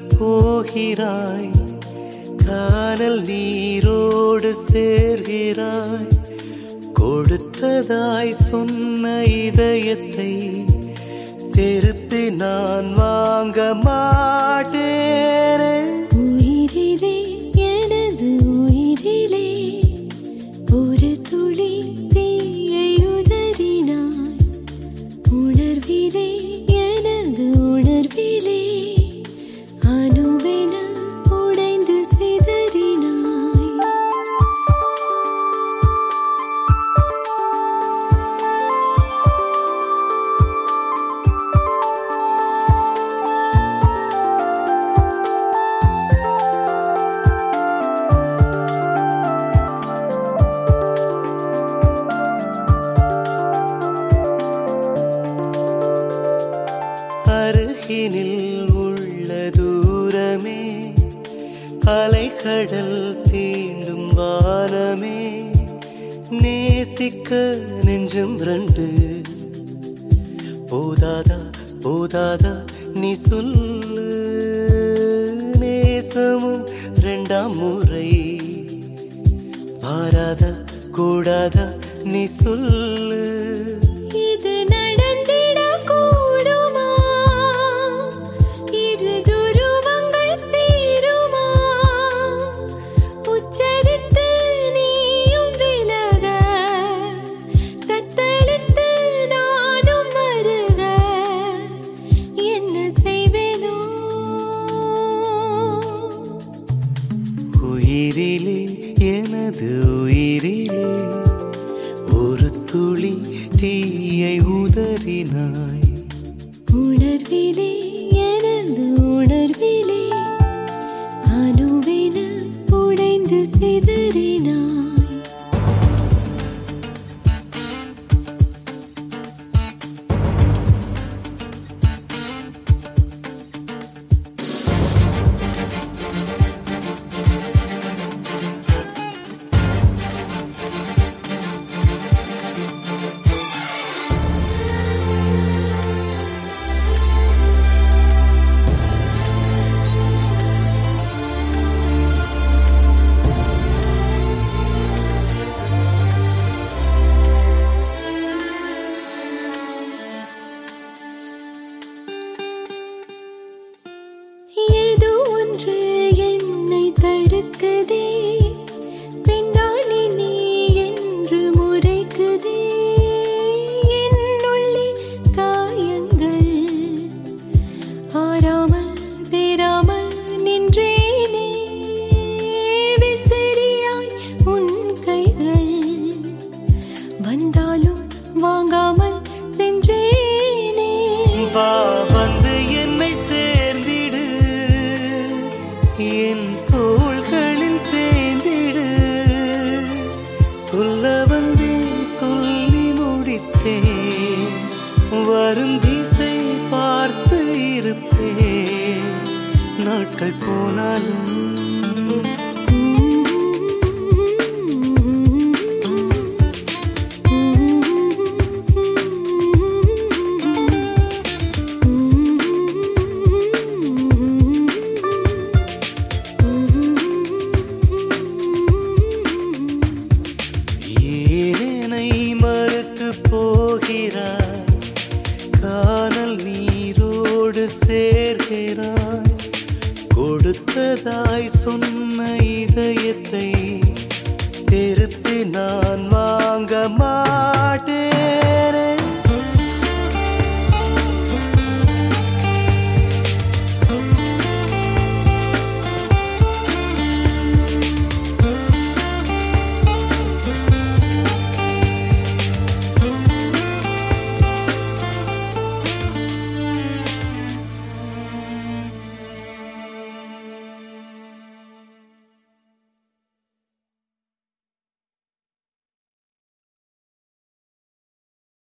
போகிறாய், கானல் நீரோடு சேர்கிறாய். கொடுத்ததாய் சொன்ன இதயத்தை திருப்பி நான் வாங்க மாட்டேன். உயிரிலே எனது உயிரிலே ஒரு துளி தீயை உதறினாய். உணர்விலே எனது உணர்விலே அணுவென உடைந்து சிதறினாய். அருகினில் உள்ள தூரமே, அலைக்கடல் தீண்டும் வானமே, நேசிக்க நெஞ்சம் ரெண்டு போதாதா போதாதா நீ சொல்லு. நேசமும் இரண்டாம் முறை வாராதா கூடாதா நீ சொல்லு. இது நடந்திட கூடுமா? இரு துருவங்கள் சேருமா? உச்சரித்து நீயும் விலக, தத்தளித்து நானும் மருக, என்ன செய்வேனோ? உயிரிலே எனது உயிரிலே ஒரு துளி தீயை உதறினாய். உணர்விலே எனது உணர்விலே அணுவென உடைந்து சிதறினாய். ஏதோ ஒன்று என்னை தடுக்குதே, பெண்டாளி நீ என்று முறைக்குதே. என்னுள்ளே காயங்கள் ஆறாமல் தேராமல் நின்றேனே. விசிறியாய் உன் கைகள் வந்தாலும் வாங்காமல் சென்றேனே. வா வந்து என்னை சேர்ந்திடு, என் தோள்களில் தேய்ந்திடு. சொல்ல வந்தேன் சொல்லி முடித்தேன், வரும் திசை பார்த்து இருப்பேன். நாட்கள் போனாலும்